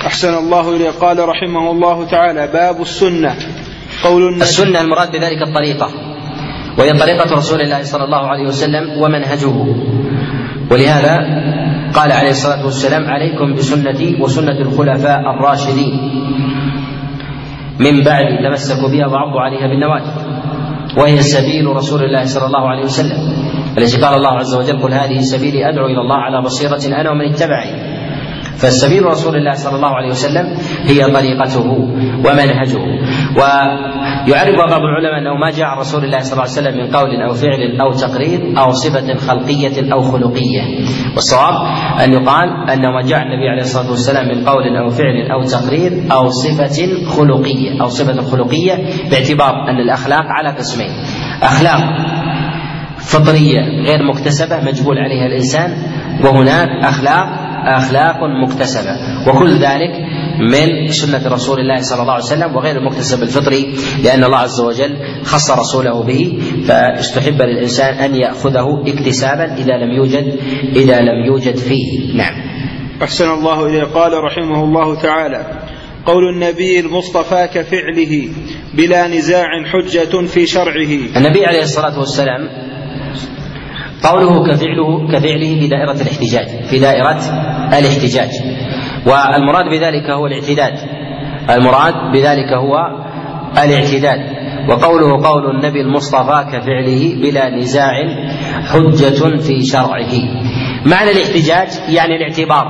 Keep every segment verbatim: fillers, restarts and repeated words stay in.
أحسن الله إليه. قال رحمه الله تعالى: باب السنة. قول السنة المراد بذلك الطريقة، وهي طريقة رسول الله صلى الله عليه وسلم ومنهجه. ولهذا قال عليه الصلاة والسلام: عليكم بسنتي وسنة الخلفاء الراشدين من بعد تمسكوا بها وعضوا عليها بالنواجذ، وهي سبيل رسول الله صلى الله عليه وسلم، التي قال الله عز وجل: قل هذه سبيلي أدعو إلى الله على بصيرة أنا ومن اتبعني. فالسبيل رسول الله صلى الله عليه وسلم هي طريقته ومنهجه. ويعرف بعض العلماء أنه ما جاء عن رسول الله صلى الله عليه وسلم من قول أو فعل أو تقرير أو صفة خلقية أو خلقية، والصواب أن يقال أنه ما جاء النبي عليه الصلاة والسلام من قول أو فعل أو تقرير أو صفة خلقية أو صفة خلقية، باعتبار أن الأخلاق على قسمين: أخلاق فطرية غير مكتسبة مجبول عليها الإنسان، وهناك أخلاق أخلاق مكتسبة، وكل ذلك من سنة رسول الله صلى الله عليه وسلم وغير المكتسب الفطري، لأن الله عز وجل خص رسوله به، فاستحب للإنسان أن يأخذه اكتسابا إذا لم يوجد إذا لم يوجد فيه. نعم. أحسن الله إليه. قال رحمه الله تعالى: قول النبي المصطفى كفعله بلا نزاع حجة في شرعه. النبي عليه الصلاة والسلام قوله كفعله كفعله في دائرة الاحتجاج في دائرة الاحتجاج والمراد بذلك هو الاعتداد المراد بذلك هو الاعتداد وقوله قول النبي المصطفى كفعله بلا نزاع حجة في شرعه. معنى الاحتجاج يعني الاعتبار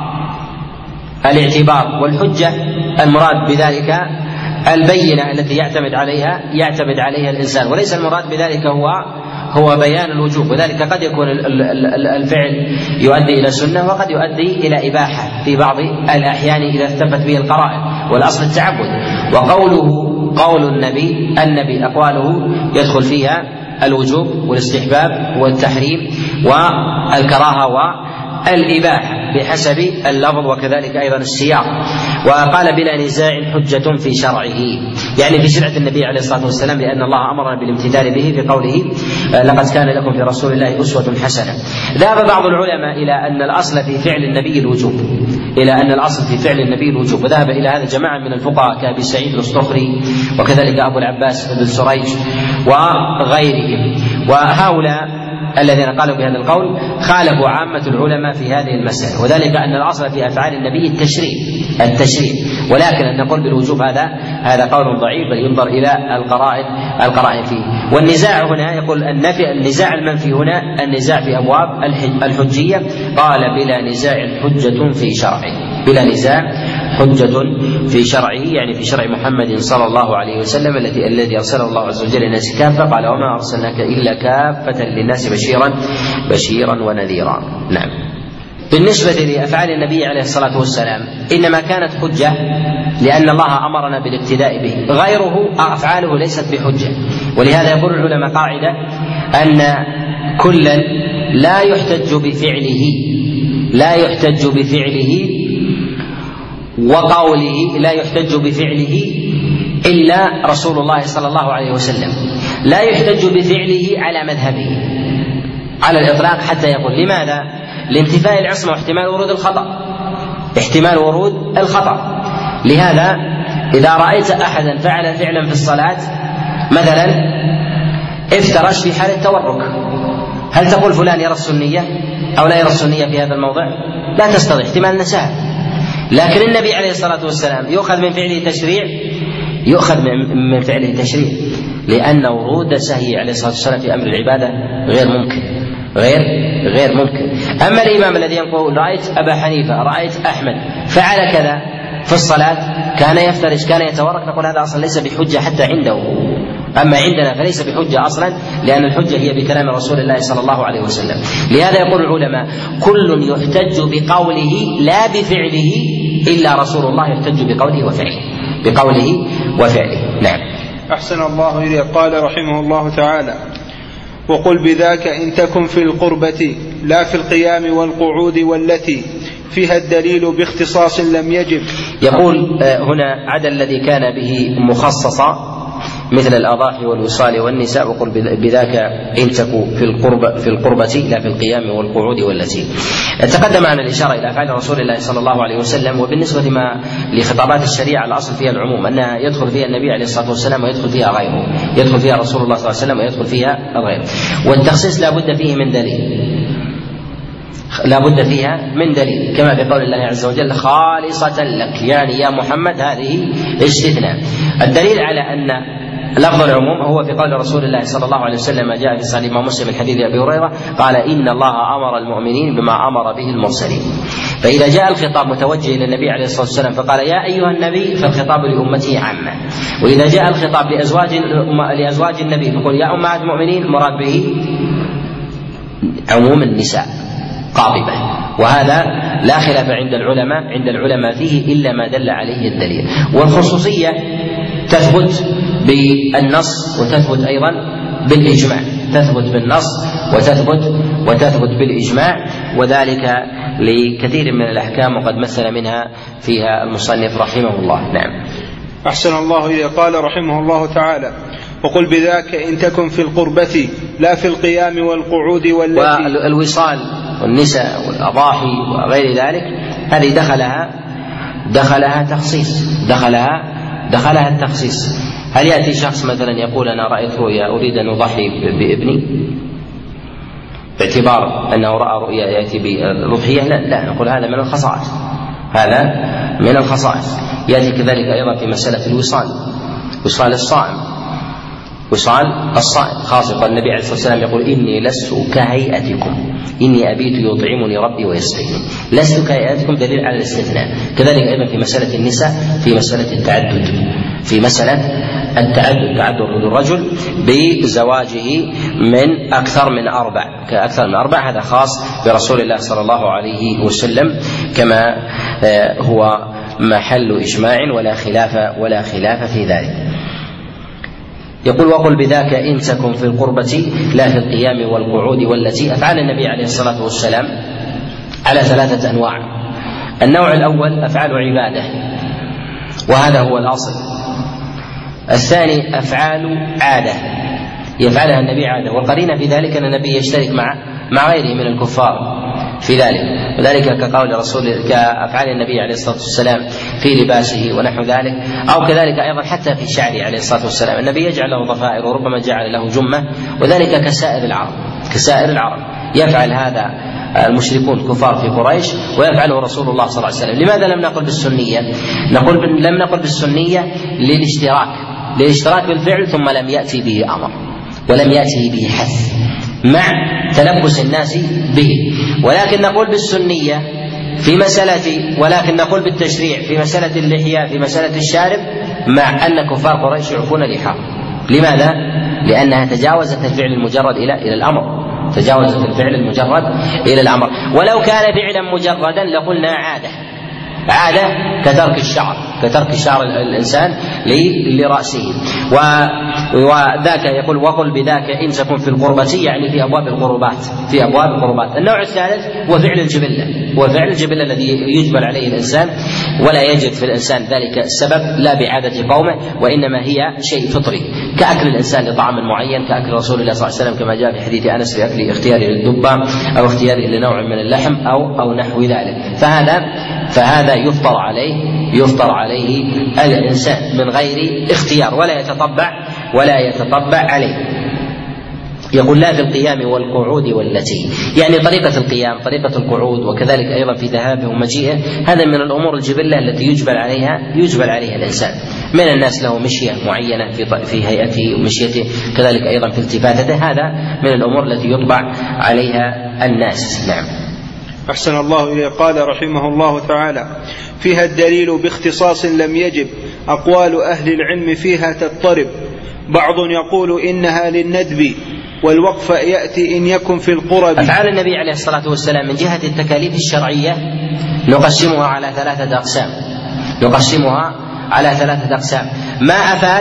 الاعتبار والحجة المراد بذلك البينة التي يعتمد عليها يعتمد عليها الإنسان، وليس المراد بذلك هو هو بيان الوجوب، وذلك قد يكون الفعل يؤدي إلى سنة وقد يؤدي إلى إباحة في بعض الأحيان إذا اثبت به القرائن، والأصل التعبد. وقوله قول النبي النبي أقواله يدخل فيها الوجوب والاستحباب والتحريم والكراهة والإباحة بحسب اللفظ وكذلك أيضا السياق. وقال بلا نزاع حجة في شرعه، يعني في شرعة النبي عليه الصلاة والسلام، لأن الله أمرنا بالامتثال به في قوله لقد كان لكم في رسول الله أسوة حسنة. ذهب بعض العلماء إلى أن الأصل في فعل النبي الوجوب إلى أن الأصل في فعل النبي الوجوب وذهب إلى هذا جماعة من الفقهاء كأبي سعيد الأسطخري وكذلك أبو العباس بن سريج وغيرهم. وهؤلاء الذين قالوا بهذا القول خالفوا عامة العلماء في هذه المسألة، وذلك أن الأصل في أفعال النبي التشريع التشريع ولكن أن نقول بالوجوب هذا هذا قول ضعيف، بل ينظر إلى القرائن القرائن فيه. والنزاع هنا يقول النفي النزاع المنفي هنا النزاع في أبواب الحجية. قال بلا نزاع حجة في شرعه بلا نزاع حجة في شرعه، يعني في شرع محمد صلى الله عليه وسلم الذي الذي أرسله الله عز وجل للناس كافة. قال وما أرسلناك إلا كافة للناس بشيرا بشيرا ونذيرا. نعم. بالنسبة لأفعال النبي عليه الصلاة والسلام إنما كانت حجة لأن الله أمرنا بالاقتداء به، غيره أفعاله ليست بحجة. ولهذا يقول العلماء قاعدة أن كلا لا يحتج بفعله لا يحتج بفعله وقوله لا يحتج بفعله إلا رسول الله صلى الله عليه وسلم، لا يحتج بفعله على مذهبه على الإطلاق حتى يقول. لماذا؟ لانتفاء العصمة واحتمال ورود الخطأ احتمال ورود الخطأ. لهذا إذا رأيت أحدا فعل فعلا في الصلاة مثلا افترش في حال التورك، هل تقول فلان يرى السنية أو لا يرى السنية في هذا الموضع؟ لا تستطيع، احتمال نساء. لكن النبي عليه الصلاة والسلام يؤخذ من فعله تشريع يؤخذ من فعله تشريع لأن ورود سهي عليه الصلاة والسلام في أمر العبادة غير ممكن غير غير ممكن. أما الإمام الذي يقول رأيت أبا حنيفة رأيت أحمد فعل كذا في الصلاة كان يفترش كان يتورك، نقول هذا أصلا ليس بحجة حتى عنده، أما عندنا فليس بحجة أصلا، لأن الحجة هي بكلام رسول الله صلى الله عليه وسلم. لهذا يقول العلماء كل يحتج بقوله لا بفعله إلا رسول الله يحتج بقوله وفعله بقوله وفعله. نعم. أحسن الله إليه. قال رحمه الله تعالى: وقل بذاك إن تكن في القربة لا في القيام والقعود والتي فيها الدليل باختصاص لم يجب. يقول هنا عدا الذي كان به مخصصا مثل الأضاحي والوصال والنساء. وقل بذاك إن تكو في القربة في القربة لا في القيام والقعود والتي. تقدم عن الإشارة إلى أفعال رسول الله صلى الله عليه وسلم. وبالنسبة ما لخطابات الشريعة الأصل فيها العموم، أنها يدخل فيها النبي عليه الصلاة والسلام ويدخل فيها غيره، يدخل فيها رسول الله صلى الله عليه وسلم ويدخل فيها غيره. والتخصيص لا بد فيه من دليل، لا بد فيها من دليل، كما في قول الله عز وجل خالصة لك، يعني يا محمد، هذه استثناء. الدليل على أن لفظ العموم هو في قول رسول الله صلى الله عليه وسلم، جاء في صحيح مسلم من حديث أبي هريرة قال إن الله أمر المؤمنين بما أمر به المرسلين. فإذا جاء الخطاب متوجه إلى النبي عليه الصلاة والسلام فقال يا أيها النبي، فالخطاب لأمته عامة. وإذا جاء الخطاب لأزواج لأزواج النبي فقل يا أمهات المؤمنين، مراد به عموم النساء قاطبة. وهذا لا خلاف عند العلماء عند العلماء فيه إلا ما دل عليه الدليل. والخصوصية تثبت بالنص وتثبت أيضا بالإجماع، تثبت بالنص وتثبت وتثبت بالإجماع، وذلك لكثير من الأحكام وقد مثل منها فيها المصنف رحمه الله. نعم. أحسن الله إليه. قال رحمه الله تعالى: وقل بذاك إن تكن في القربة لا في القيام والقعود والتي. والوصال والنساء والأضاحي وغير ذلك هذه دخلها دخلها تخصيص دخلها دخلها التخصيص. هل يأتي شخص مثلا يقول أنا رأيت رؤيا أريد أن أضحي بابني باعتبار أنه رأى رؤيا يأتي بالأضحية؟ لا, لا نقول هذا من الخصائص، هذا من الخصائص. يأتي كذلك أيضا في مسألة الوصال، وصال الصائم، وصال الصائم خاصة النبي عليه الصلاة والسلام يقول إني لست كهيئتكم إني أبيت يطعمني ربي ويسقيني. لست كهيئتكم دليل على الاستثناء. كذلك أيضا في مسألة النساء، في مسألة التعدد، في مسألة التعدد تعدد الرجل بزواجه من أكثر من أربع كأكثر من أربع هذا خاص برسول الله صلى الله عليه وسلم كما هو محل إجماع ولا خلاف ولا خلاف في ذلك. يقول وقل بذاك إن تكن في القربة لا في القيام والقعود والتي. أفعال النبي عليه الصلاة والسلام على ثلاثة أنواع. النوع الأول أفعال عبادة وهذا هو الأصل. الثاني أفعال عادة يفعلها النبي عادة، والقرينة في ذلك أن النبي يشترك مع مع غيره من الكفار في ذلك، وذلك كقول رسول كأفعال النبي عليه الصلاة والسلام في لباسه ونحو ذلك، أو كذلك أيضا حتى في شعره عليه الصلاة والسلام. النبي يجعل له ضفائر وربما جعل له جمة، وذلك كسائر العرب كسائر العرب يفعل هذا المشركون كفار في قريش ويفعله رسول الله صلى الله عليه وسلم. لماذا لم نقل بالسنية؟ نقول لم نقل بالسنية للاشتراك للاشتراك بالفعل ثم لم يأتي به أمر ولم يأتي به حث مع تلبس الناس به، ولكن نقول بالسنية في مسألة ولكن نقول بالتشريع في مسألة اللحية في مسألة الشارب مع أن كفار قريش يعفون لحاهم. لماذا؟ لأنها تجاوزت الفعل المجرد إلى إلى الأمر تجاوزت الفعل المجرد إلى الأمر. ولو كان فعلا مجردا لقلنا عادة عادة كترك الشعر كترك شعر الإنسان لرأسه. وذاك يقول وقل بذاك إن تكن في القربة يعني في أبواب القربات في أبواب القربات. النوع الثالث هو فعل الجبلة هو فعل الجبلة الذي يجبل عليه الإنسان ولا يجد في الإنسان ذلك السبب لا بعادة قومه، وإنما هي شيء فطري كأكل الإنسان لطعام معين، كأكل رسول الله صلى الله عليه وسلم كما جاء في حديث أنس في أكل اختياره للدبة أو اختياره لنوع من اللحم أو أو نحو ذلك. فهذا فهذا يفطر عليه يفطر عليه الإنسان من غير اختيار ولا يتطبع ولا يتطبع عليه. يقول لا في القيام والقعود والتي، يعني طريقة القيام طريقة القعود وكذلك أيضا في ذهابه ومجيئه، هذا من الأمور الجبلة التي يجبل عليها يجبل عليها الإنسان. من الناس له مشية معينة في في هيئته ومشيته، كذلك أيضا في التفاتته، هذا من الأمور التي يطبع عليها الناس. نعم. أحسن الله إليه. قال رحمه الله تعالى: فيها الدليل باختصاص لم يجب، أقوال أهل العلم فيها تضطرب، بعض يقول إنها للندب والوقف يأتي إن يكن في القرب. أفعال النبي عليه الصلاة والسلام من جهة التكاليف الشرعية نقسمها على ثلاثة أقسام نقسمها على ثلاثة أقسام ما أفاد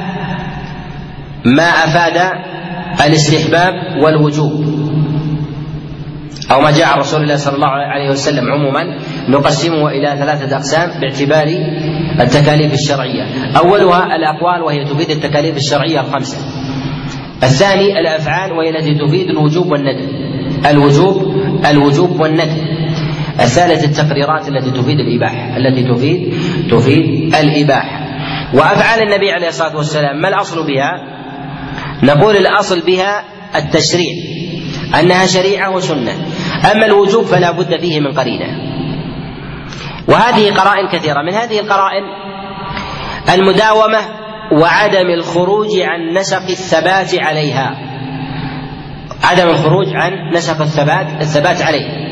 ما أفاد الاستحباب والوجوب أو ما جاء عن رسول الله صلى الله عليه وسلم عموما نقسمه إلى ثلاثة أقسام باعتبار التكاليف الشرعية. أولها الأقوال وهي تفيد التكاليف الشرعية الخمسة. الثاني الأفعال وهي التي تفيد الوجوب والندب، الوجوب الوجوب والندب. الثالث التقريرات التي تفيد الإباحة، التي تفيد تفيد الإباحة. وأفعال النبي عليه الصلاة والسلام ما الأصل بها؟ نقول الأصل بها التشريع، أنها شريعة وسنة. أما الوجوب فلا بد فيه من قرينة، وهذه قرائن كثيرة. من هذه القرائن المداومة وعدم الخروج عن نسق الثبات عليها، عدم الخروج عن نسق الثبات الثبات عليه.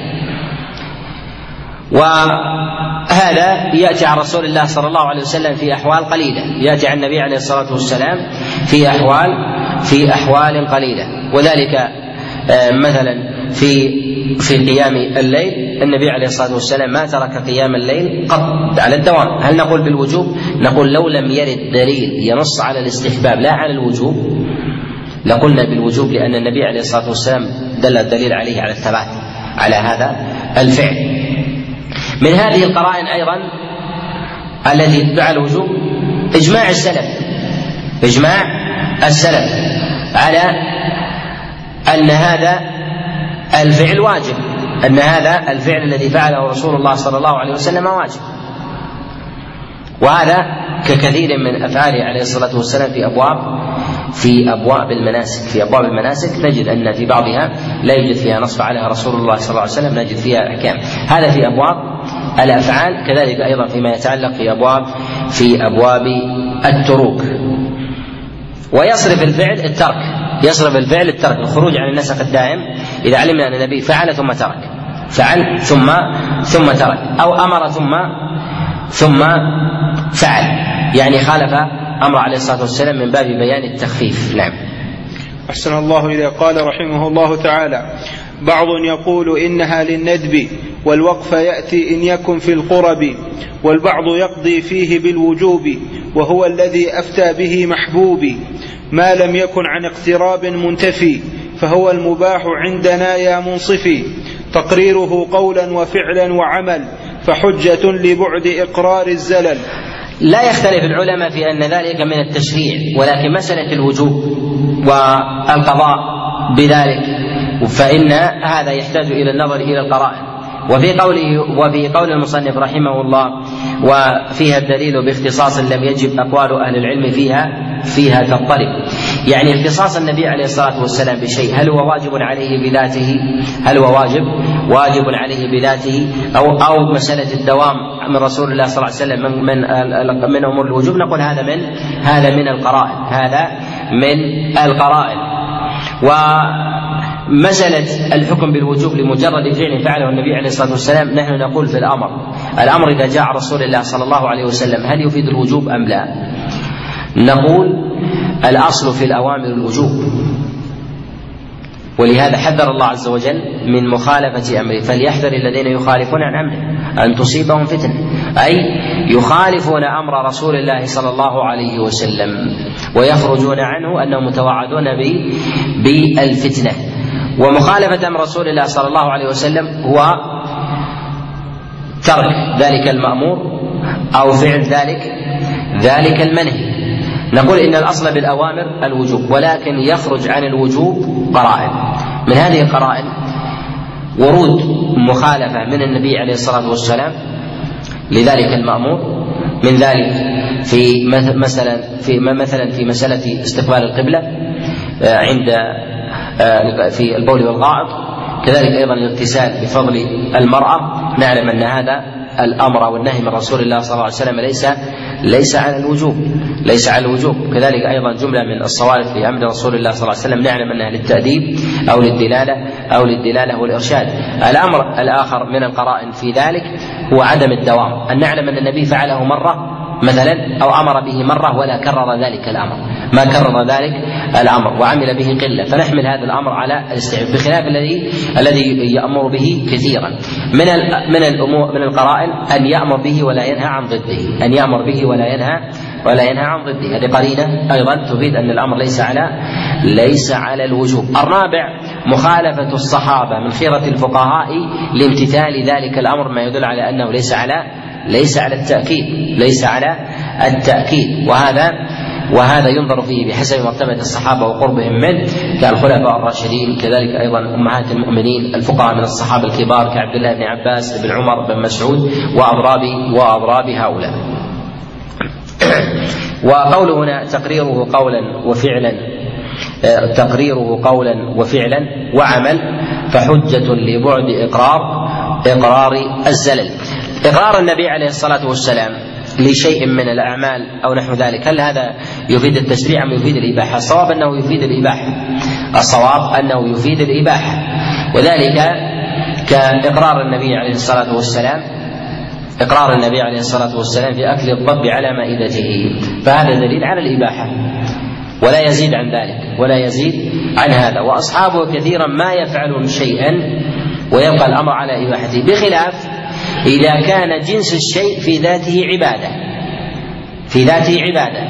وهذا يأتي عن رسول الله صلى الله عليه وسلم في أحوال قليلة، يأتي عن النبي عليه الصلاة والسلام في أحوال في أحوال قليلة. وذلك مثلا في في قيام الليل، النبي عليه الصلاة والسلام ما ترك قيام الليل قط على الدوام. هل نقول بالوجوب؟ نقول لو لم يرد دليل ينص على الاستحباب لا على الوجوب لقلنا بالوجوب، لأن النبي عليه الصلاة والسلام دل الدليل عليه على الثبات على هذا الفعل. من هذه القرائن أيضا التي تدعى الوجوب إجماع السلف، إجماع السلف على أن هذا الفعل واجب، أن هذا الفعل الذي فعله رسول الله صلى الله عليه وسلم واجب. وهذا ككثير من أفعاله عليه الصلاة والسلام في أبواب في أبواب المناسك في أبواب المناسك نجد أن في بعضها لا يوجد فيها نص عليها رسول الله صلى الله عليه وسلم، نجد فيها أحكام. هذا في أبواب الأفعال. كذلك أيضا فيما يتعلق في أبواب في أبواب التروك. ويصرف الفعل الترك، يصرف الفعل الترك، الخروج عن النسق الدائم. إذا علمنا أن النبي فعل ثم ترك، فعل ثم ثم ترك، أو أمر ثم ثم فعل، يعني خالف أمر عليه الصلاة والسلام من باب بيان التخفيف. نعم. أحسن الله إليه. قال رحمه الله تعالى: بعض يقول إنها للندب والوقف يأتي إن يكن في القرب، والبعض يقضي فيه بالوجوب وهو الذي أفتى به محبوبي، ما لم يكن عن اقتراب منتفي فهو المباح عندنا يا منصفي، تقريره قولا وفعلا وعمل فحجة لبعد إقرار الزلل. لا يختلف العلماء في أن ذلك من التشريع، ولكن مسألة الوجوب والقضاء بذلك فإن هذا يحتاج إلى النظر إلى القرائن. وفي قوله وفي قول المصنف رحمه الله: وفيها الدليل باختصاص لم يجب أقوال أهل العلم فيها فيها تضطرب، يعني اختصاص النبي عليه الصلاة والسلام بشيء هل هو واجب عليه بذاته هل هو واجب واجب عليه بذاته أو أو مسألة الدوام من رسول الله صلى الله عليه وسلم من من, من أمور الوجوب، نقول هذا من هذا من القرائن هذا من القرائن. ومسألة الحكم بالوجوب لمجرد فعل فعله النبي عليه الصلاة والسلام، نحن نقول في الأمر الأمر إذا جاء رسول الله صلى الله عليه وسلم هل يفيد الوجوب أم لا؟ نقول الأصل في الأوامر الوجوب، ولهذا حذر الله عز وجل من مخالفة أمره، فليحذر الذين يخالفون عن أمره أن تصيبهم فتنة، أي يخالفون أمر رسول الله صلى الله عليه وسلم ويخرجون عنه أنهم متوعدون بالفتنة. ومخالفة أمر رسول الله صلى الله عليه وسلم هو ترك ذلك المأمور أو فعل ذلك ذلك المنهي. نقول إن الأصل بالأوامر الوجوب، ولكن يخرج عن الوجوب قرائن. من هذه القرائن ورود مخالفة من النبي عليه الصلاة والسلام لذلك المأمور، من ذلك في مثلا في مثلا في مسألة استقبال القبلة عند في البول والغائط، كذلك أيضا الاغتسال بفضل المرأة. نعلم أن هذا الأمر والنهي من رسول الله صلى الله عليه وسلم ليس ليس على الوجوب ليس على الوجوب. كذلك أيضا جملة من الصوارف في أمر رسول الله صلى الله عليه وسلم نعلم أنها للتأديب أو للدلالة أو للدلالة والإرشاد. الأمر الآخر من القرائن في ذلك هو عدم الدوام، أن نعلم أن النبي فعله مرة مثلا أو أمر به مرة ولا كرر ذلك الأمر ما كرر ذلك الأمر وعمل به قلة، فنحمل هذا الأمر على الاستحباب، بخلاف الذي الذي يأمر به كثيرا. من من الأمور من القرائن أن يأمر به ولا ينهى عن ضده أن يأمر به ولا ينهى ولا ينهى عن ضده. هذه قرينة أيضا تفيد أن الأمر ليس على ليس على الوجوب. الرابع مخالفة الصحابة من خيرة الفقهاء لامتثال ذلك الأمر، ما يدل على أنه ليس على ليس على التأكيد ليس على التأكيد وهذا وهذا ينظر فيه بحسب مرتبة الصحابة وقربهم منه كالخلفاء الراشدين، كذلك أيضا أمهات المؤمنين الفقهاء من الصحابة الكبار كعبد الله بن عباس بن عمر بن مسعود وأضراب وأضراب هؤلاء. وقوله هنا تقريره قولا وفعلا تقريره قولا وفعلا وعمل فحجة لبعد إقرار إقرار الزلل. إقرار النبي عليه الصلاة والسلام لشيء من الأعمال أو نحو ذلك هل هذا يفيد التشريع أم يفيد الإباحة؟ الصواب أنه يفيد الإباحة الصواب أنه يفيد الإباحة وذلك كإقرار النبي عليه الصلاة والسلام إقرار النبي عليه الصلاة والسلام في أكل الضب على مائدته، فهذا دليل على الإباحة ولا يزيد عن ذلك ولا يزيد عن هذا. وأصحابه كثيرا ما يفعلون شيئا ويبقى الأمر على إباحته، بخلاف إذا كان جنس الشيء في ذاته عبادة في ذاته عبادة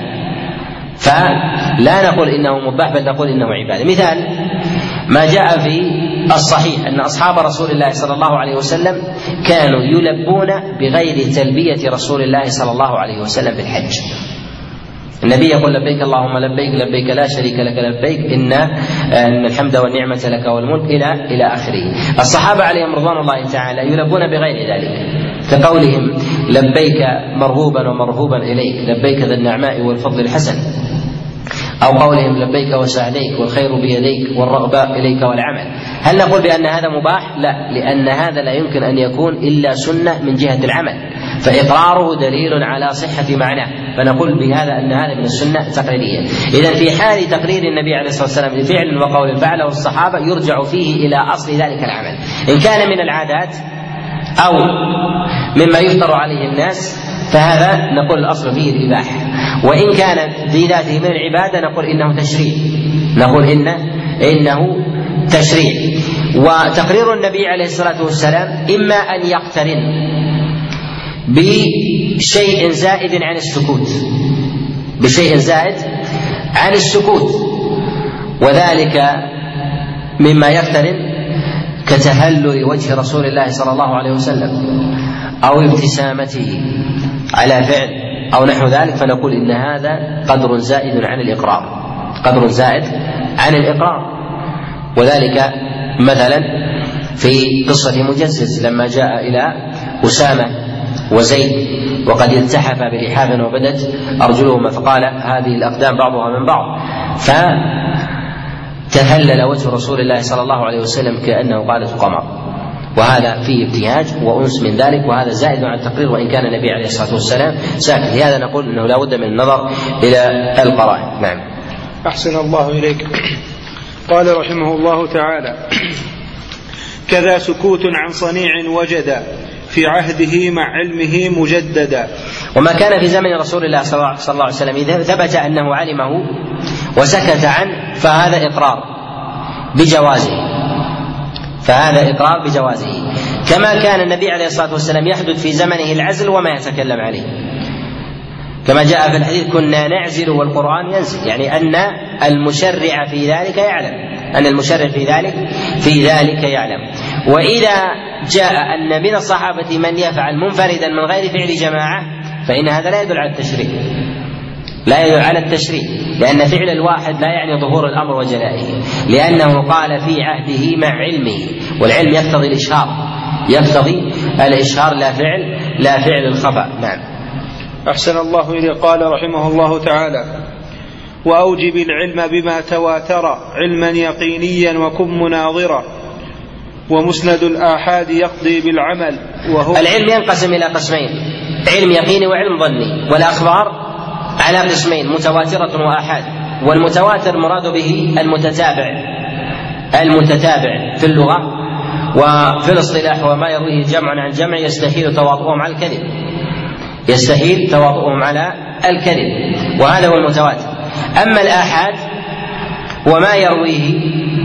فلا نقول إنه مباح بل نقول إنه عبادة. مثال ما جاء في الصحيح أن أصحاب رسول الله صلى الله عليه وسلم كانوا يلبون بغير تلبية رسول الله صلى الله عليه وسلم في الحج. النبي يقول لبيك اللهم لبيك لبيك لا شريك لك لبيك إن ان الحمد والنعمة لك والملك الى الى اخره. الصحابة عليهم رضوان الله تعالى يلبون بغير ذلك كقولهم لبيك مرغوبا ومرهوبا اليك لبيك ذا النعماء والفضل الحسن، أو قولهم لبيك وسعديك والخير بيديك والرغباء إليك والعمل. هل نقول بأن هذا مباح؟ لا، لأن هذا لا يمكن أن يكون إلا سنة من جهة العمل، فإقراره دليل على صحة معناه، فنقول بهذا أن هذا من السنة تقريرية. إذن في حال تقرير النبي عليه الصلاة والسلام لفعل وقول فعله الصحابة يرجع فيه إلى أصل ذلك العمل، إن كان من العادات أو مما يفتر عليه الناس فهذا نقول الأصل فيه الإباحة، وإن كان في ذاته من العبادة نقول إنه تشريع نقول إنه إنه تشريع. وتقرير النبي عليه الصلاة والسلام إما أن يقترن بشيء زائد عن السكوت بشيء زائد عن السكوت وذلك مما يقترن كتهلل وجه رسول الله صلى الله عليه وسلم أو ابتسامته على فعل أو نحو ذلك، فنقول إن هذا قدر زائد عن الإقرار قدر زائد عن الإقرار. وذلك مثلا في قصة مجزز لما جاء إلى أسامة وزيد وقد التحف بلحاف وبدت أرجلهما فقال هذه الأقدام بعضها من بعض، فتهلل وجه رسول الله صلى الله عليه وسلم كأنه قالت قمر، وهذا فيه ابتهاج وأنس من ذلك، وهذا زائد عن التقرير وإن كان النبي عليه الصلاة والسلام ساكت. لهذا نقول أنه لا بد من النظر إلى القرائن. نعم. أحسن الله إليك. قال رحمه الله تعالى: كذا سكوت عن صنيع وجد في عهده مع علمه مجددا. وما كان في زمن رسول الله صلى الله عليه وسلم إذا ثبت أنه علمه وسكت عنه فهذا إقرار بجوازه فهذا إقرار بجوازه كما كان النبي عليه الصلاة والسلام يحدث في زمنه العزل وما يتكلم عليه، كما جاء في الحديث كنا نعزل والقرآن ينزل، يعني أن المشرع في ذلك يعلم أن المشرع في ذلك في ذلك يعلم. وإذا جاء أن من الصحابة من يفعل منفردا من غير فعل جماعة فإن هذا لا يدل على التشريع لا يدل على التشريع لأن فعل الواحد لا يعني ظهور الأمر وجلائه، لأنه قال في عهده مع علمه، والعلم يقتضي الإشهار يقتضي الإشهار لا فعل لا فعل الخفاء. نعم. أحسن الله إليه. قال رحمه الله تعالى: وأوجب العلم بما تواتر علما يقينيا وكن مناظرا، ومسند الآحاد يقضي بالعمل. وهو العلم ينقسم إلى قسمين: علم يقيني وعلم ظني، والأخبار على قسمين: متواترة وآحاد. والمتواتر مراد به المتتابع المتتابع في اللغة وفي الاصطلاح، وما يرويه جمع عن جمع يستحيل تواطؤهم على الكذب يستحيل تواطؤهم على الكذب وهذا هو المتواتر. أما الآحاد وما يرويه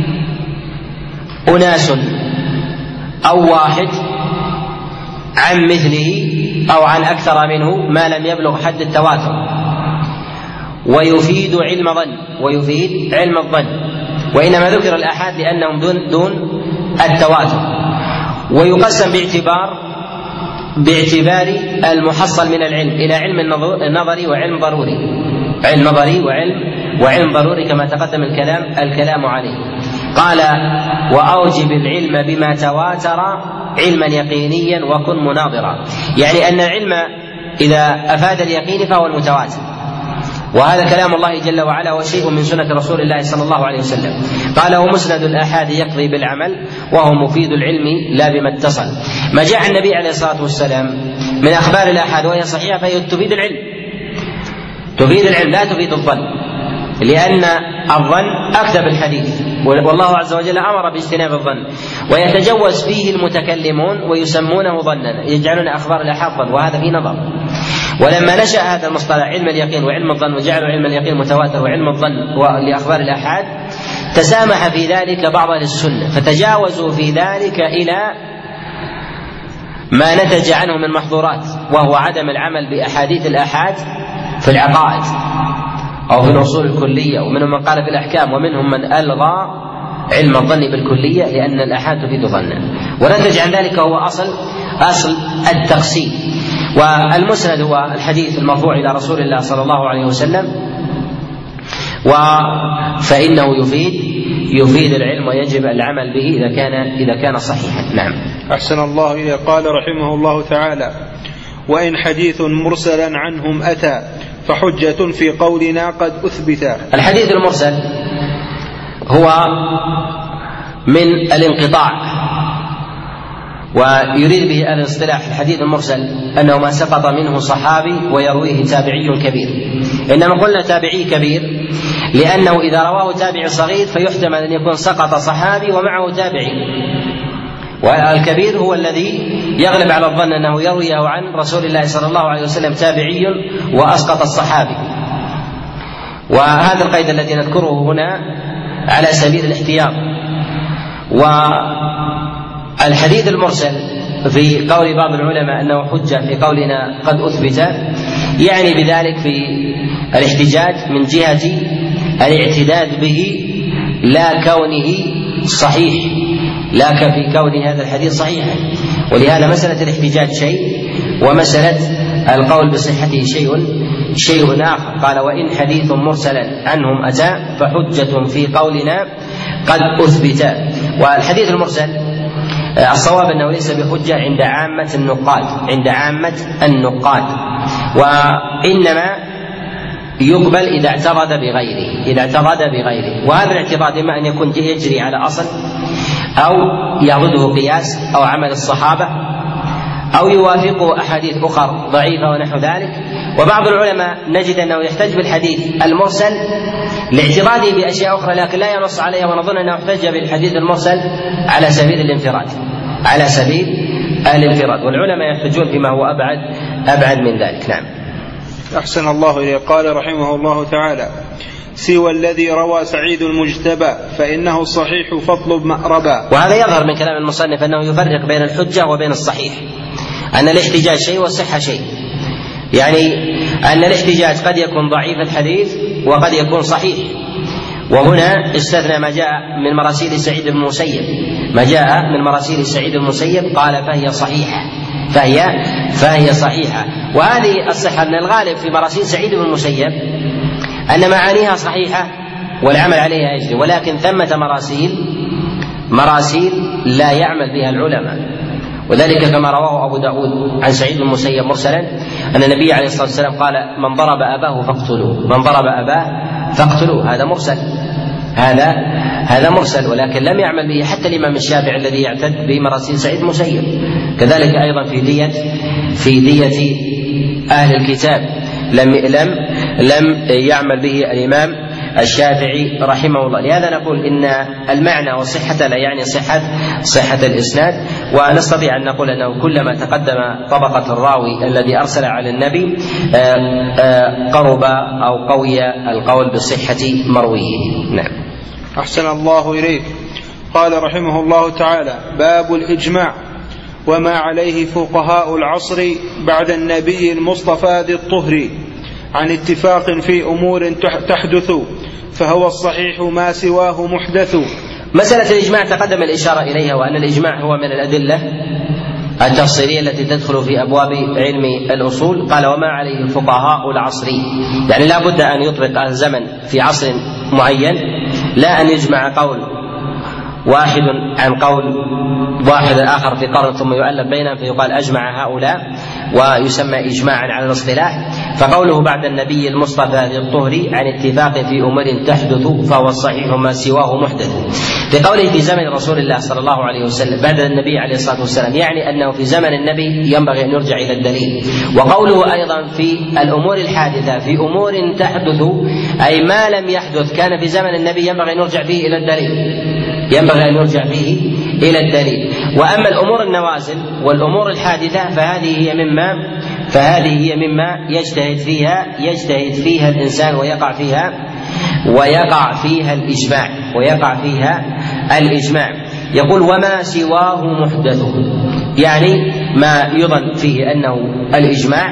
أناس أو واحد عن مثله أو عن أكثر منه ما لم يبلغ حد التواتر، ويفيد علم ظن ويفيد علم الظن، وإنما ذكر الآحاد لأنهم دون, دون التواتر. ويقسم باعتبار باعتبار المحصل من العلم إلى علم النظري وعلم ضروري، علم نظري وعلم وعلم ضروري كما تقدم الكلام الكلام عليه. قال: وأوجب العلم بما تواتر علما يقينيا وكن مناظرا، يعني أن العلم إذا أفاد اليقين فهو المتواتر، وهذا كلام الله جل وعلا وشيء من سنة رسول الله صلى الله عليه وسلم. قال: ومسند الآحاد يقضي بالعمل وهو مفيد العلم لا بما اتصل. ما جاء عن النبي عليه الصلاة والسلام من أخبار الآحاد وهي صحيحة فهي تفيد العلم، تفيد العلم لا تفيد الظن، لأن الظن أكذب الحديث، والله عز وجل أمر باجتناب الظن، ويتجوز فيه المتكلمون ويسمونه ظنا، يجعلون أخبار الآحاد ظن، وهذا في نظر. ولما نشأ هذا المصطلح علم اليقين وعلم الظن وجعلوا علم اليقين متواتر وعلم الظن لأخبار الآحاد، تسامح في ذلك بعض أهل السنة فتجاوزوا في ذلك إلى ما نتج عنه من محظورات، وهو عدم العمل بأحاديث الآحاد في العقائد أو في الأصول الكلية، ومنهم من قال في الأحكام، ومنهم من ألغى علم الظن بالكلية لأن الآحاد تفيد ظنا، ونتج عن ذلك هو أصل أصل التقسيم. والمسند هو الحديث المرفوع إلى رسول الله صلى الله عليه وسلم، فإنه يفيد يفيد العلم ويجب العمل به إذا كان إذا كان صحيحا. نعم. أحسن الله إليه. قال رحمه الله تعالى: وإن حديث مرسلا عنهم أتى فحجة في قولنا قد أثبت. الحديث المرسل هو من الانقطاع، ويريد به أهل الاصطلاح الحديث المرسل أنه ما سقط منه صحابي ويرويه تابعي كبير، إنما قلنا تابعي كبير لأنه إذا رواه تابعي صغير فيحتمل أن يكون سقط صحابي ومعه تابعي، والكبير هو الذي يغلب على الظن أنه يرويه عن رسول الله صلى الله عليه وسلم تابعي وأسقط الصحابي. وهذا القيد الذي نذكره هنا على سبيل الاحتياط. والحديث المرسل في قول بعض العلماء أنه حجة في قولنا قد أثبت، يعني بذلك في الاحتجاج من جهة الاعتداد به لا كونه صحيح، لا في كون هذا الحديث صحيحا. ولهذا مسألة الاحتجاج شيء ومسألة القول بصحته شيء شيء آخر. قال: وإن حديث مرسلا عنهم أتى فحجة في قولنا قد أثبت. والحديث المرسل الصواب أنه ليس بحجة عند عامة النقاد عند عامة النقاد وإنما يقبل إذا اعترض بغيره إذا اعترض بغيره وهذا الاعتراض إما أن يكون يجري على أصل، أو يعضده قياس أو عمل الصحابة، أو يوافقه أحاديث أخرى ضعيفة ونحو ذلك. وبعض العلماء نجد أنه يحتج بالحديث المرسل لاعتراضه بأشياء أخرى لكن لا ينص عليها، ونظن أنه احتج بالحديث المرسل على سبيل الانفراد على سبيل الانفراد والعلماء يحتجون بما هو أبعد أبعد من ذلك. نعم. أحسن الله إليه. قال رحمه الله تعالى: سوى الذي روى سعيد المجتبى فإنه الصحيح فاطلب مأربا. وهذا يظهر من كلام المصنف أنه يفرق بين الحجة وبين الصحيح، أن الاحتجاج شيء والصحة شيء، يعني أن الاحتجاج قد يكون ضعيف الحديث وقد يكون صحيح. وهنا استثنى ما جاء من مراسيل سعيد بن المسيب ما جاء من مراسيل سعيد بن المسيب قال فهي صحيحة فهي فهي صحيحة. وهذه الصحة من الغالب في مراسيل سعيد بن المسيب أن معانيها صحيحة والعمل عليها يجري، ولكن ثمة مراسيل مراسيل لا يعمل بها العلماء، وذلك كما رواه أبو داود عن سعيد بن المسيب مرسلا أن النبي عليه الصلاة والسلام قال: من ضرب أباه فاقتلوه من ضرب أباه فاقتلوه. هذا مرسل هذا هذا مرسل ولكن لم يعمل به حتى الإمام الشافعي الذي يعتد بمراسيل سعيد المسيب. كذلك أيضا في دية في دية أهل الكتاب لم لم لم يعمل به الإمام الشافعي رحمه الله. لهذا نقول إن المعنى والصحة لا يعني صحة صحة الإسناد، ونستطيع أن نقول أنه كلما تقدم طبقة الراوي الذي أرسل على النبي قرب أو قوي القول بصحة مرويه. نعم. أحسن الله إليك. قال رحمه الله تعالى: باب الإجماع وما عليه فقهاء العصر بعد النبي المصطفى ذي الطهر عن اتفاق في أمور تحدث فهو الصحيح ما سواه محدث. مسألة الإجماع تقدم الإشارة إليها، وأن الإجماع هو من الأدلة التفصيلية التي تدخل في أبواب علم الأصول. قال وما عليه الفقهاء العصري، يعني لا بد أن يطبق الزمن في عصر معين، لا أن يجمع قول واحد عن قول واحد آخر في قرن ثم يؤلف بينهم فيقال أجمع هؤلاء ويسمى إجماعا على الاصطلاح. فقوله بعد النبي المصطفى ذي الطهر عن اتفاق في أمور تحدث فهو الصحيح ما سواه محدث. في قوله في زمن رسول الله صلى الله عليه وسلم بعد النبي عليه الصلاة والسلام، يعني أنه في زمن النبي ينبغي أن يرجع إلى الدليل. وقوله أيضا في الأمور الحادثة في أمور تحدث، أي ما لم يحدث كان في زمن النبي ينبغي أن يرجع فيه إلى الدليل، ينبغي أن يرجع فيه إلى الدليل. وأما الأمور النوازل والأمور الحادثة فهذه هي مما فهذه هي مما يجتهد فيها يجتهد فيها الإنسان ويقع فيها ويقع فيها الإجماع ويقع فيها الإجماع. يقول وما سواه محدث، يعني ما يظن فيه أنه الإجماع،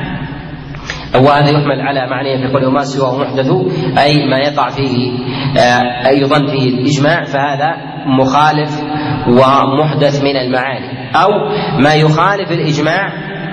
وهذا يحمل على معنى في قول وما سواه محدث أي ما يقع فيه أي يظن فيه الإجماع، فهذا مخالف ومحدث من المعاني. أو ما يخالف الإجماع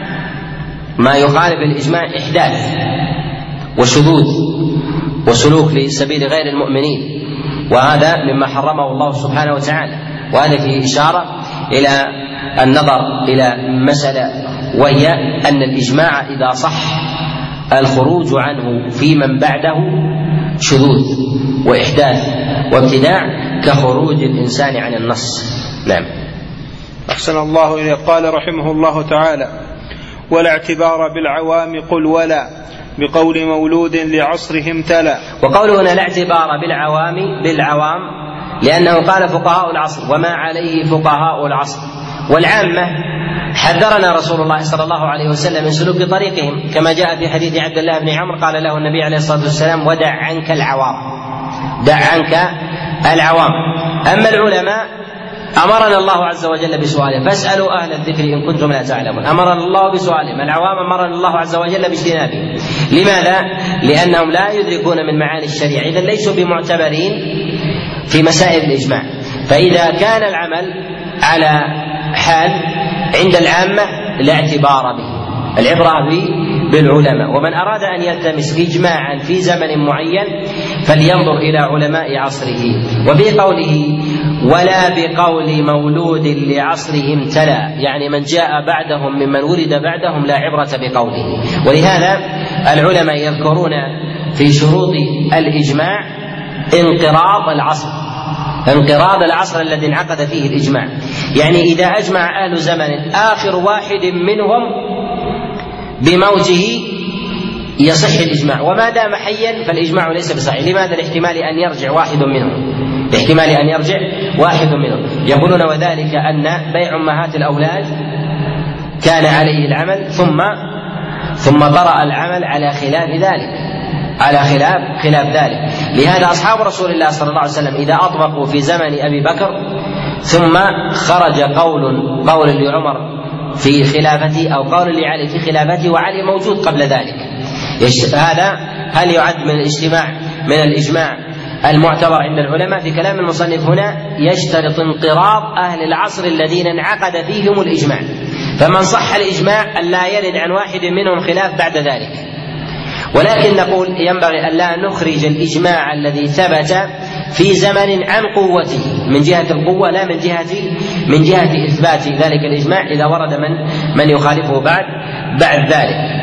ما يخالف الإجماع إحداث وشذوذ وسلوك لسبيل غير المؤمنين، وهذا مما حرمه الله سبحانه وتعالى. وهذا فيه إشارة إلى النظر إلى مسألة، وهي أن الإجماع إذا صح الخروج عنه في من بعده شذوذ وإحداث وابتداع كخروج الإنسان عن النص. نعم. أحسن الله إليه. قال رحمه الله تعالى ولا اعتبار بالعوام قل ولا بقول مولود لعصرهم تلا. وقوله هنا لا اعتبار بالعوام بالعوام لأنه قال فقهاء العصر وما عليه فقهاء العصر، والعامة حذرنا رسول الله صلى الله عليه وسلم من سلوك طريقهم، كما جاء في حديث عبد الله بن عمرو قال له النبي عليه الصلاة والسلام ودع عنك العوام دع عنك العوام. أما العلماء أمرنا الله عز وجل بسؤالهم فاسألوا أهل الذكر إن كنتم لا تعلمون، أمرنا الله بسؤالهم. العوام أمرنا الله عز وجل باجتنابهم. لماذا؟ لأنهم لا يدركون من معاني الشريعة، إذا ليسوا بمعتبرين في مسائل الإجماع. فإذا كان العمل على حال عند العامة لا اعتبار به، العبرة به بالعلماء. ومن أراد أن يلتمس إجماعا في زمن معين فلينظر إلى علماء عصره. وفي قوله ولا بقول مولود لعصرهم تلا، يعني من جاء بعدهم ممن ولد بعدهم لا عبرة بقوله. ولهذا العلماء يذكرون في شروط الإجماع انقراض العصر انقراض العصر الذي انعقد فيه الإجماع، يعني إذا أجمع أهل زمن آخر واحد منهم بموته يصح الإجماع، وما دام حيا فالإجماع ليس بصحيح. لماذا؟ لاحتمال أن يرجع واحد منهم لاحتمال أن يرجع واحد منهم. يقولون وذلك أن بيع أمهات الأولاد كان عليه العمل ثم ثم طرأ العمل على خلاف ذلك على خلاف خلاف ذلك. لهذا أصحاب رسول الله صلى الله عليه وسلم إذا أطبقوا في زمن أبي بكر ثم خرج قول قول لعمر في خلافته أو قول لعلي في خلافته وعلي موجود قبل ذلك، هذا هل يعد من الاجتماع من الإجماع المعتبر عند العلماء؟ في كلام المصنف هنا يشترط انقراض أهل العصر الذين انعقد فيهم الإجماع، فمن صح الإجماع أن لا يرد عن واحد منهم خلاف بعد ذلك. ولكن نقول ينبغي أن لا نخرج الإجماع الذي ثبت في زمن عن قوته من جهة القوة، لا من جهة من جهة إثبات ذلك الإجماع إذا ورد من من يخالفه بعد بعد ذلك.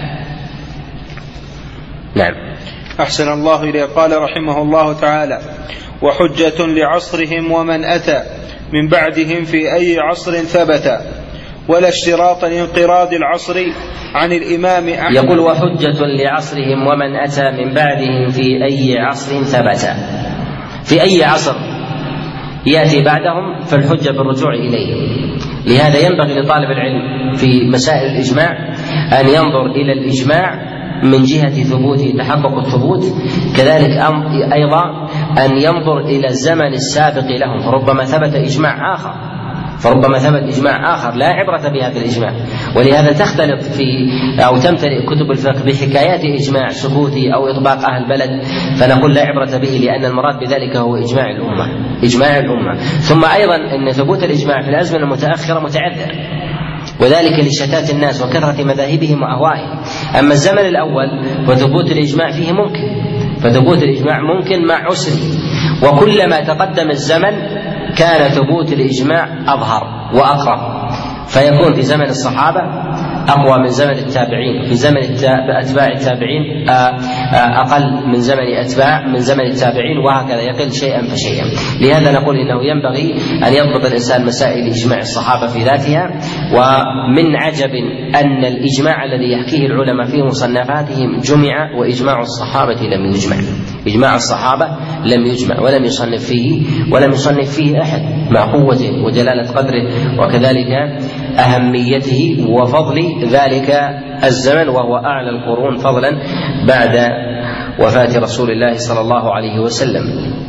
نعم. أحسن الله إليه. قال رحمه الله تعالى وحجة لعصرهم ومن أتى من بعدهم في أي عصر ثبت، ولا اشتراط لانقراض العصر عن الإمام أحمد. يقول وحجة لعصرهم ومن أتى من بعدهم في أي عصر ثبت. في أي عصر يأتي بعدهم فالحجة بالرجوع إليه. لهذا ينبغي لطالب العلم في مسائل الإجماع أن ينظر إلى الإجماع من جهة ثبوته تحقق الثبوت، كذلك أيضا أن ينظر إلى الزمن السابق لهم، فربما ثبت إجماع آخر فربما ثبت إجماع آخر لا عبرة بهذا الإجماع. ولهذا تختلط في أو تمتلئ كتب الفقه بحكايات إجماع سكوتي أو إطباق أهل البلد، فنقول لا عبرة به لأن المراد بذلك هو إجماع الأمة إجماع الأمة. ثم أيضا أن ثبوت الإجماع في الأزمنة المتأخرة متعذر وذلك لشتات الناس وكثرة مذاهبهم وأهوائهم. أما الزمن الأول فثبوت الإجماع فيه ممكن، فثبوت الإجماع ممكن مع عسره، وكلما تقدم الزمن كان ثبوت الإجماع أظهر وأقرب، فيكون في زمن الصحابة أقوى من زمن التابعين، في زمن أتباع التابعين أقل من زمن أتباع من زمن التابعين، وهكذا يقل شيئا فشيئا. لهذا نقول إنه ينبغي أن يضبط الإنسان مسائل إجماع الصحابة في ذاتها. ومن عجب أن الإجماع الذي يحكيه العلماء في مصنفاتهم جمع، وإجماع الصحابة لم يجمع. إجماع الصحابة لم يجمع ولم يصنف فيه ولم يصنف فيه أحد، مع قوته وجلالة قدره وكذلك أهميته وفضل ذلك الزمن، وهو أعلى القرون فضلا بعد وفاة رسول الله صلى الله عليه وسلم.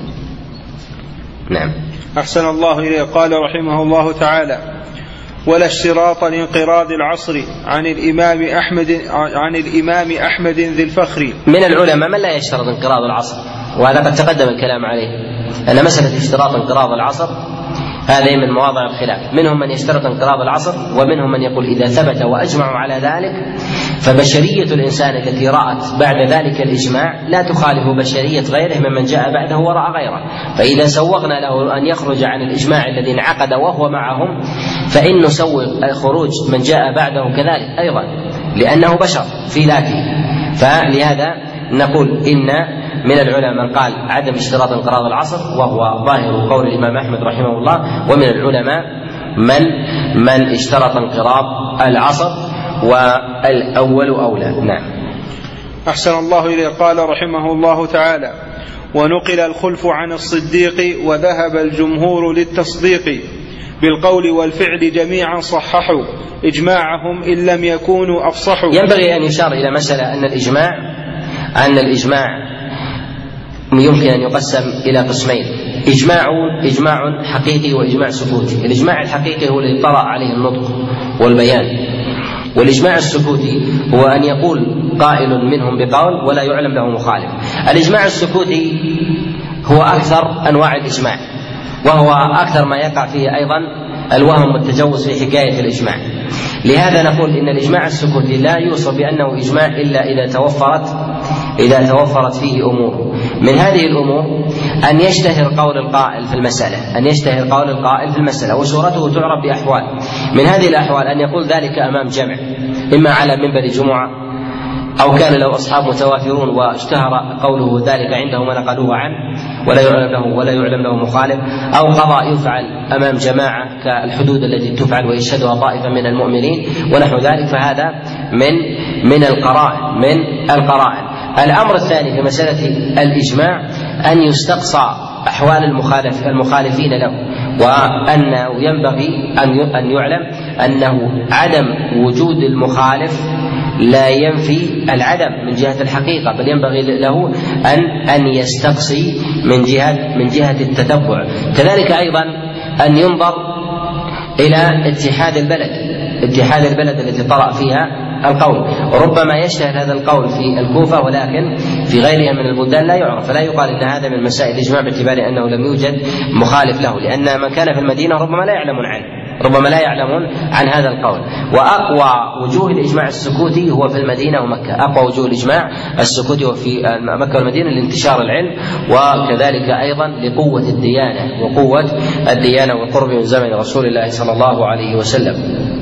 نعم. أحسن الله إليه. قال رحمه الله تعالى: ولا اشتراط لانقراض العصر عن الإمام أحمد عن الإمام أحمد ذي الفخر. من العلماء من لا يشترط انقراض العصر، وهذا قد تقدم الكلام عليه، أن مسألة اشتراط انقراض العصر هذه من مواضع الخلاف. منهم من يشترط انقراض العصر، ومنهم من يقول إذا ثبت وأجمعوا على ذلك فبشرية الإنسان التي رأت بعد ذلك الإجماع لا تخالف بشرية غيره ممن جاء بعده ورأى غيره، فإذا سوغنا له أن يخرج عن الإجماع الذي انعقد وهو معهم فإن نسوغ خروج من جاء بعده كذلك أيضا، لأنه بشر في ذاته. فلهذا نقول إن من العلماء من قال عدم اشتراط انقراض العصر، وهو ظاهر قول الإمام أحمد رحمه الله، ومن العلماء من من اشترط انقراض العصر، والأول أولى. نعم. أحسن الله إليه. قال رحمه الله تعالى: ونقل الخلف عن الصديق وذهب الجمهور للتصديق بالقول والفعل جميعا صححوا إجماعهم إن لم يكونوا أفصحوا. ينبغي أن يشار إلى مسألة أن الإجماع أن الإجماع يمكن أن يقسم إلى قسمين: إجماع إجماع حقيقي وإجماع سكوتي. الإجماع الحقيقي هو الذي طرأ عليه النطق والبيان، والإجماع السكوتي هو أن يقول قائل منهم بقول ولا يعلم له مخالف. الإجماع السكوتي هو أكثر أنواع الإجماع، وهو أكثر ما يقع فيه أيضا الوهم والتجوز في حكاية الإجماع. لهذا نقول إن الإجماع السكوتي لا يوصف بأنه إجماع إلا إذا توفرت إذا توفرت فيه أمور. من هذه الأمور أن يشتهر قول القائل في المسألة أن يشتهر قول القائل في المسألة وصورته تعرف بأحوال. من هذه الأحوال أن يقول ذلك أمام جمع، إما على منبر جمعة، أو كان له أصحاب متوافرون واشتهر قوله ذلك عندهم ونقلوه عنه ولا يعلم له ولا يعلم له مخالف، أو قضاء يفعل أمام جماعة كالحدود التي تفعل ويشهدها طائفة من المؤمنين ونحو ذلك، فهذا من من القرائن من القرائن. الأمر الثاني في مسألة الإجماع أن يستقصى أحوال المخالف المخالفين له، وأنه ينبغي أن يعلم أنه عدم وجود المخالف لا ينفي العدم من جهة الحقيقة، بل ينبغي له أن أن يستقصي من جهة من جهة التتبع. كذلك أيضا أن ينظر إلى اتحاد البلد اتحاد البلد التي طرأ فيها القول، وربما يشتهر هذا القول في الكوفة ولكن في غيرها من البلدان لا يعرف، فلا يقال إن هذا من مسائل الإجماع باعتبار أنه لم يوجد مخالف له، لأن من كان في المدينة ربما لا يعلمون عنه ربما لا يعلمون عن هذا القول. وأقوى وجوه الإجماع السكوتي هو في المدينة ومكة، أقوى وجوه الإجماع السكوتي وفي مكة والمدينة لانتشار العلم، وكذلك أيضا لقوة الديانة وقوة الديانة والقرب من زمن رسول الله صلى الله عليه وسلم.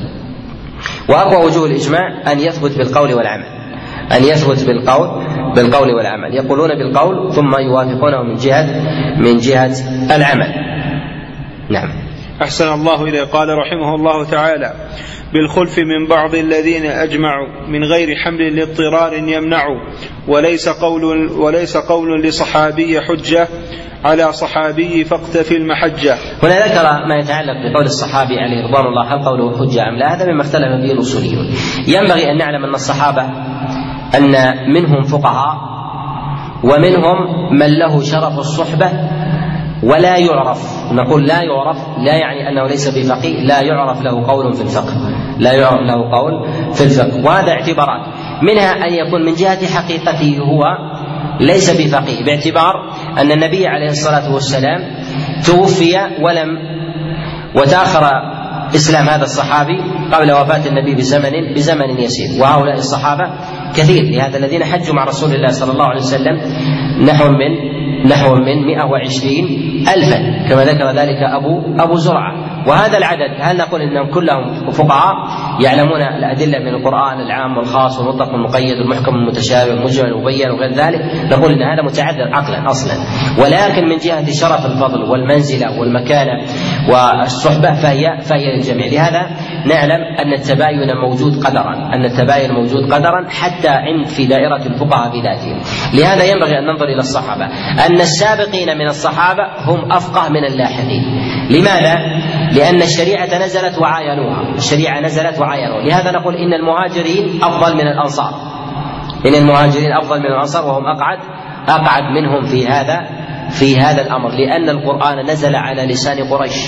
وأقوى وجوه الإجماع أن يثبت بالقول والعمل أن يثبت بالقول بالقول والعمل يقولون بالقول ثم يوافقونه من جهة من جهة العمل. نعم. أحسن الله إليه. قال رحمه الله تعالى: بالخلف من بعض الذين أجمعوا من غير حمل لاضطرار يمنع، وليس قول وليس قول لصحابي حجة على صحابي فاقتفي المحجة. هنا ذكر ما يتعلق بقول الصحابي عليه رضوان الله، هل قوله حجة أم لا؟ هذا مما اختلف به الأصوليون. ينبغي أن نعلم أن الصحابة أن منهم فقهاء ومنهم من له شرف الصحبة ولا يعرف. نقول لا يعرف لا يعني أنه ليس بفقيه، لا يعرف له قول في الفقه لا يعرف له قول في الفقه وهذا اعتبارات، منها أن يكون من جهة حقيقته هو ليس بفقيه، باعتبار أن النبي عليه الصلاة والسلام توفي ولم وتأخر إسلام هذا الصحابي قبل وفاة النبي بزمن بزمن يسير، وهؤلاء الصحابة كثير، لهذا الذين حجوا مع رسول الله صلى الله عليه وسلم نحو من نحو من مئة وعشرين ألفا كما ذكر ذلك أبو أبو زرعة. وهذا العدد هل نقول إنهم كلهم فقهاء يعلمون الأدلة من القرآن العام والخاص والمطلق والمقيد والمحكم والمتشابه والمجمل والمبين وغير ذلك؟ نقول إن هذا متعذر عقلا أصلا، ولكن من جهة شرف الفضل والمنزلة والمكانة والصحبة فهي فهي للجميع. لهذا نعلم أن التباين موجود قدرا أن التباين موجود قدرا حتى عند في دائرة الفقهاء في ذاتهم. لهذا ينبغي أن ننظر إلى الصحابة أن السابقين من الصحابة هم أفقه من اللاحقين. لماذا؟ لأن الشريعة نزلت وعاينوها، الشريعة نزلت وعاينوها. لهذا نقول إن المهاجرين أفضل من الأنصار، إن المهاجرين أفضل من الأنصار وهم أقعد أقعد منهم في هذا في هذا الأمر، لأن القرآن نزل على لسان قريش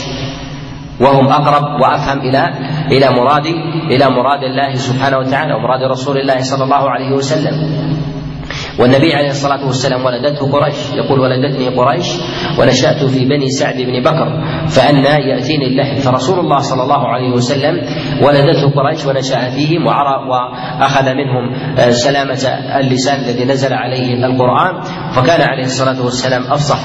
وهم أقرب وأفهم إلى إلى مراد إلى مراد الله سبحانه وتعالى ومراد رسول الله صلى الله عليه وسلم. والنبي عليه الصلاة والسلام ولدته قريش، يقول ولدتني قريش ونشأت في بني سعد بن بكر فأنا يأتيني اللحم. فرسول الله صلى الله عليه وسلم ولدته قريش ونشأ فيهم وأخذ منهم سلامة اللسان الذي نزل عليه القرآن، فكان عليه الصلاة والسلام أفصح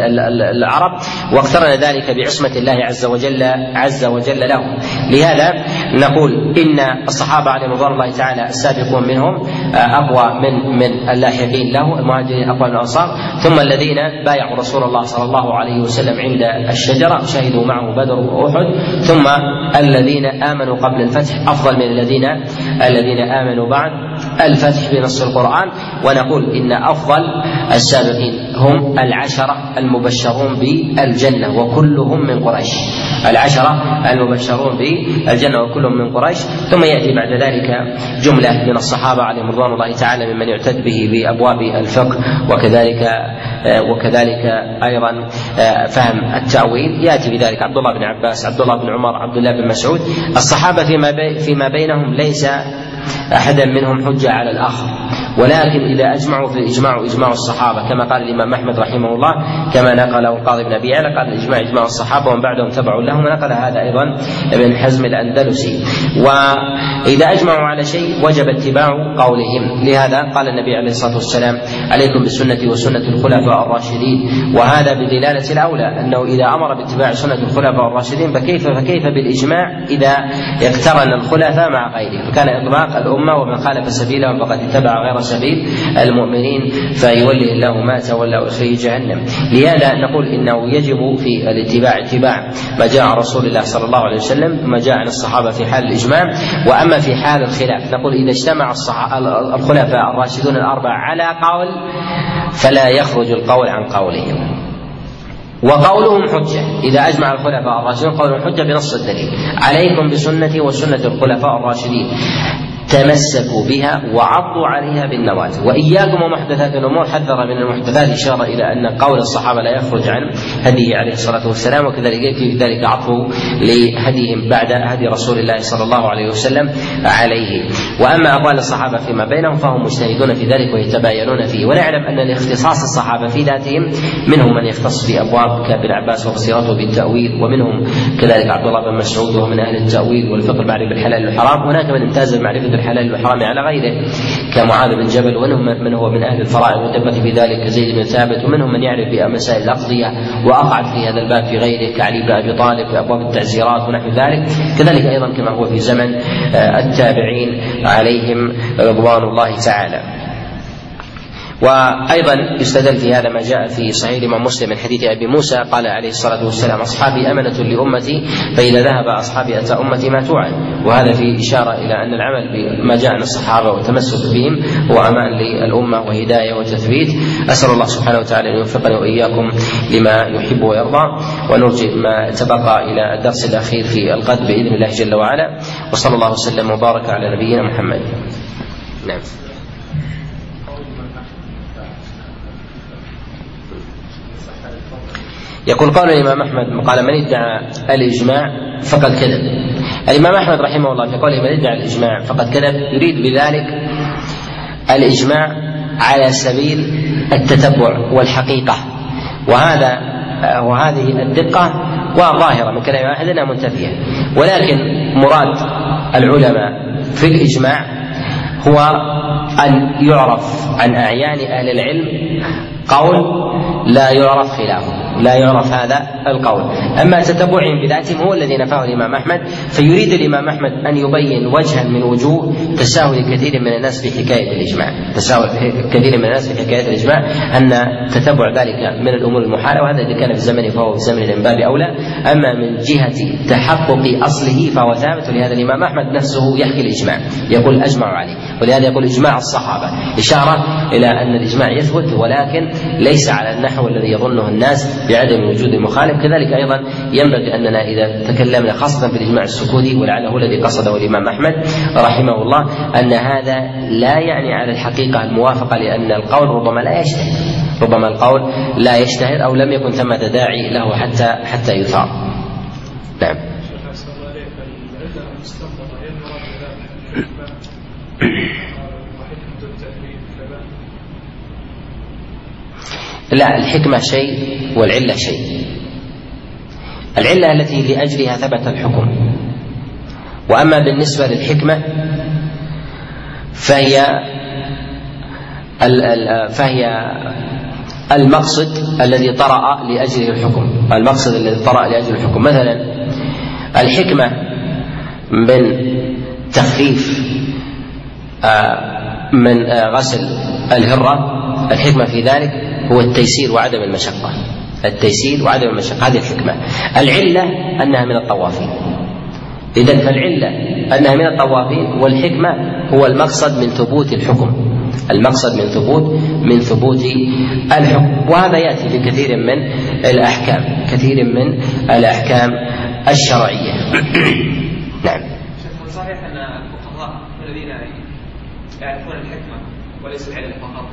العرب، واقترن ذلك بعصمة الله عز وجل عز وجل له. لهذا نقول إن الصحابة عليهم رضوان الله تعالى السابقون منهم أقوى من من اللاحقين له، المهاجرين أقوى من الأنصار، ثم الذين بايعوا رسول الله صلى الله عليه وسلم عند الشجرة شهدوا معه بدر وأحد، ثم الذين آمنوا قبل الفتح أفضل من الذين الذين آمنوا بعد الفتح بنص القرآن. ونقول إن أفضل السابقين هم العشرة المبشرون بالجنة وكلهم من قريش، العشرة المبشرون بالجنة وكلهم من قريش. ثم يأتي بعد ذلك جملة من الصحابة عليهم رضوان الله تعالى ممن يعتد به بأبواب الفقه وكذلك وكذلك أيضا فهم التأويل، يأتي بذلك عبد الله بن عباس، عبد الله بن عمر، عبد الله بن مسعود. الصحابة فيما بي فيما بينهم ليس أحدا منهم حجة على الآخر، ولكن إذا أجمعوا في الإجماع إجماع الصحابة كما قال الإمام أحمد رحمه الله، كما نقله القاضي بن أبي يعلى قال الإجماع إجماع الصحابة ومن بعدهم تبعوا لهم، ونقل هذا أيضا ابن حزم الأندلسي. وإذا أجمعوا على شيء وجب اتباع قولهم. لهذا قال النبي عليه الصلاة والسلام عليكم بسنتي وسنة الخلفاء الراشدين، وهذا بدلالة الأولى أنه إذا أمر باتباع سنة الخلفاء الراشدين فكيف فكيف بالإجماع إذا اقترن الخلفاء مع غيره، فكان إطلاق الأمة ومن خالف سبيلهم فقد اتبع غير سبيل المؤمنين فيولي الله ما تولى ويصليه جهنم. لهذا نقول إنه يجب في الاتباع اتباع ما جاء عن رسول الله صلى الله عليه وسلم، ما جاء عن الصحابة في حال الإجماع. وأما في حال الخلاف نقول إذا اجتمع الخلفاء الراشدون الأربعة على قول فلا يخرج القول عن قولهم، وقولهم حجة. إذا أجمع الخلفاء الراشدون قولهم حجة بنص الدليل، عليكم بسنتي وسنة الخلفاء الراشدين تمسكوا بها وعضوا عليها بالنواجذ، وإياكم ومحدثات الأمور، حذر من المحدثات، إشارة إلى أن قول الصحابة لا يخرج عن هديه عليه الصلاة والسلام، وكذلك يكفي في ذلك عطفه لهديهم بعد هدي رسول الله صلى الله عليه وسلم عليه. وأما أقوال الصحابة فيما بينهم فهم مجتهدون في ذلك ويتباينون فيه. ونعلم أن لاختصاص الصحابة في ذاتهم منهم من يختص في أبواب كابن عباس وفصيرته بالتأويل، ومنهم كذلك عبد الله بن مسعود وهو من أهل التأويل والفقه المعرفة بالحلال والحرام. هناك من امتاز معرفة الحلال والحرام على غيره كمعاذ بن جبل، ومنهم من هو من أهل الفرائض والدقة في ذلك كزيد بن ثابت، ومنهم من يعرف بمسائل الأقضية وأقعد في هذا الباب في غيره كعلي بن أبي طالب في أبواب التعزيرات ونحو ذلك، كذلك أيضا كما هو في زمن التابعين عليهم رضوان الله تعالى. وأيضا يستدل في هذا ما جاء في صحيح الإمام مسلم من حديث أبي موسى قال عليه الصلاة والسلام أصحابي أمنة لأمتي فإذا ذهب أصحابي أتى أمتي ما توعد. وهذا في إشارة إلى أن العمل بما جاء عن الصحابة والتمسك بهم هو أمان للأمة وهداية وتثبيت. أسأل الله سبحانه وتعالى أن يوفقني وإياكم لما يحب ويرضى، ونرجع ما تبقى إلى الدرس الأخير في الغد بإذن الله جل وعلا. وصلى الله وسلم وبارك على نبينا محمد. نعم. يقول قال الإمام أحمد قال من ادعى الإجماع فقد كذب. الإمام أحمد رحمه الله في قوله من ادعى الإجماع فقد كذب يريد بذلك الإجماع على سبيل التتبع والحقيقة، وهذا وهذه الدقة وظاهرة من كلام واحد أنها منتفية. ولكن مراد العلماء في الإجماع هو أن يعرف عن أعيان أهل العلم قول لا يعرف خلافه، لا يعرف هذا القول. أما تتبعهم بذاتهم هو الذي نفاه الإمام أحمد، فيريد الإمام أحمد أن يبين وجها من وجوه تساهل كثير من الناس في حكاية الإجماع، تساهل كثير من الناس في حكاية الإجماع أن تتبع ذلك من الأمور المحالة، وهذا إذا كان في زمنه فهو في زمن من باب أولى. أما من جهة تحقق أصله فهو ثابت، ولهذا الإمام أحمد نفسه يحكي الإجماع، يقول أجمع عليه، ولهذا يقول إجماع الصحابة، إشارة إلى أن الإجماع يثبت ولكن ليس على النحو الذي يظنه الناس بعدم وجود المخالف. كذلك أيضا ينبغي أننا إذا تكلمنا خاصة في الإجماع السكوتي، ولعله الذي قصده الإمام أحمد رحمه الله، أن هذا لا يعني على الحقيقة الموافقة، لأن القول ربما لا يشتهر، ربما القول لا يشتهر أو لم يكن ثمة داعي له حتى حتى يثار. نعم. لا، الحكمة شيء والعلة شيء. العلة التي لأجلها ثبت الحكم، وأما بالنسبة للحكمة فهي فهي المقصد الذي طرأ لأجله الحكم، المقصد الذي طرأ لأجله الحكم. مثلا الحكمة من تخفيف من غسل الهرة، الحكمة في ذلك هو التيسير وعدم المشقة، التيسير وعدم المشقة، هذه الحكمة. العلة أنها من الطوافين، إذن فالعلة أنها من الطوافين، والحكمة هو المقصد من ثبوت الحكم، المقصد من ثبوت من ثبوت الحكم. وهذا يأتي في كثير من الأحكام، كثير من الأحكام الشرعية. نعم. صحيح أن الفقهاء الذين يعرفون الحكمة وليس العلة فقط.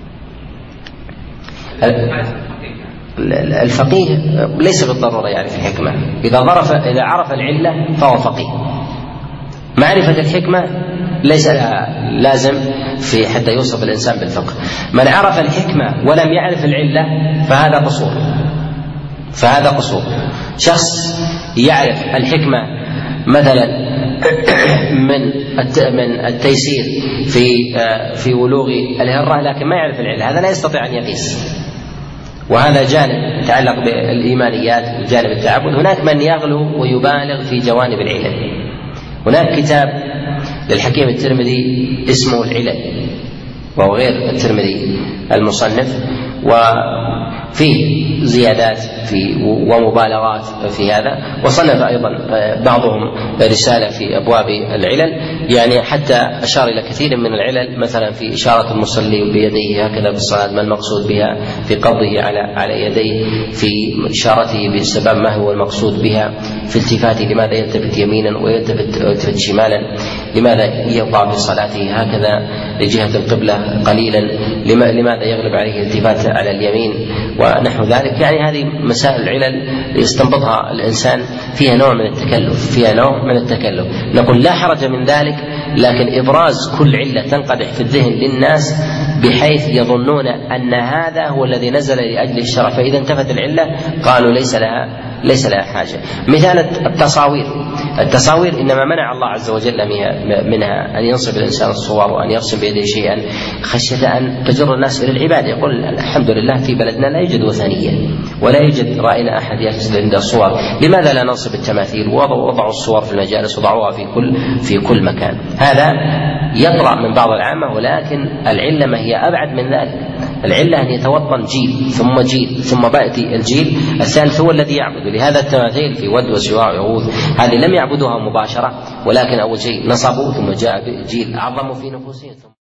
الفقيه ليس بالضرورة يعرف الحكمة، إذا ظرف إذا عرف العلة فهو فقيه. معرفة الحكمة ليس لازم في حتى يوصف الإنسان بالفقه. من عرف الحكمة ولم يعرف العلة فهذا قصور، فهذا قصور. شخص يعرف الحكمة مثلا من من التيسير في في ولوغ الهرة لكن ما يعرف العلة، هذا لا يستطيع أن يقيس، وهذا جانب يتعلق بالإيمانيات وجانب التعبد. هناك من يغلو ويبالغ في جوانب العلل. هناك كتاب للحكيم الترمذي اسمه العلل، وهو غير الترمذي المصنف، وفيه زيادات في ومبالغات في هذا. وصنف أيضا بعضهم رسالة في أبواب العلل، يعني حتى أشار إلى كثير من العلل، مثلا في إشارة المصلي بيديه هكذا في الصلاة ما المقصود بها، في قبضه على على يديه، في إشارته بالسبب ما هو المقصود بها، في التفاته لماذا يلتفت يمينا ويلتفت شمالا، لماذا يقع في صلاته هكذا لجهة القبلة قليلا، لماذا يغلب عليه التفات على اليمين ونحو ذلك. يعني هذه مسائل العلل يستنبطها الإنسان فيها نوع من التكلف، فيها نوع من التكلف. نقول لا حرج من ذلك، لكن إبراز كل علة تنقدح في الذهن للناس بحيث يظنون أن هذا هو الذي نزل لأجل الشرع، فإذا انتفت العلة قالوا ليس لها ليس لها حاجة. مثال التصاوير، التصاوير إنما منع الله عز وجل منها أن ينصب الإنسان الصور وأن يرسم بيده شيئا خشية أن تجر الناس إلى العبادة. يقول الحمد لله في بلدنا لا يوجد وثنية ولا يوجد رأينا أحد يسجد عند الصور، لماذا لا ننصب التماثيل؟ وضعوا الصور في المجالس وضعوها في كل في كل مكان. هذا يطرأ من بعض العامة، ولكن العلة ما هي أبعد من ذلك. العلة أن يتوطن جيل ثم جيل ثم بأتي الجيل الثالث هو الذي يعبد. لهذا التماثيل في ود وسواع وعوذ هذه لم يعبدوها مباشرة، ولكن أول شيء نصبوا ثم جاء جيل أعظم في نفوسهم.